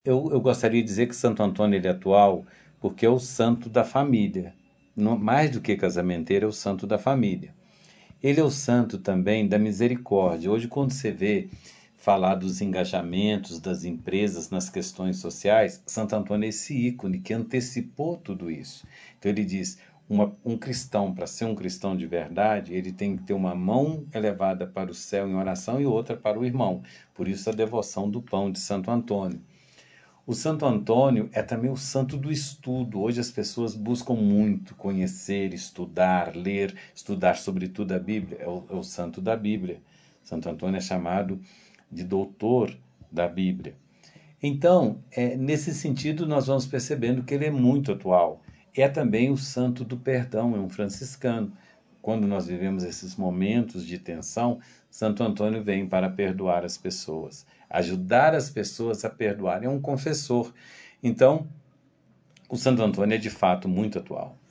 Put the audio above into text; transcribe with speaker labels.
Speaker 1: Eu gostaria de dizer que Santo Antônio ele é atual porque é o santo da família. Mais do que casamenteiro, é o santo da família. Ele é o santo também da misericórdia. Hoje, quando você vê falar dos engajamentos das empresas nas questões sociais, Santo Antônio é esse ícone que antecipou tudo isso. Então ele diz, um cristão, para ser um cristão de verdade, ele tem que ter uma mão elevada para o céu em oração e outra para o irmão. Por isso a devoção do pão de Santo Antônio. O Santo Antônio é também o santo do estudo. Hoje as pessoas buscam muito conhecer, estudar, ler, estudar sobretudo a Bíblia. É o santo da Bíblia. Santo Antônio é chamado de doutor da Bíblia. Então, nesse sentido, nós vamos percebendo que ele é muito atual. É também o santo do perdão, é um franciscano. Quando nós vivemos esses momentos de tensão, Santo Antônio vem para perdoar as pessoas, ajudar as pessoas a perdoar. É um confessor. Então, o Santo Antônio é de fato muito atual.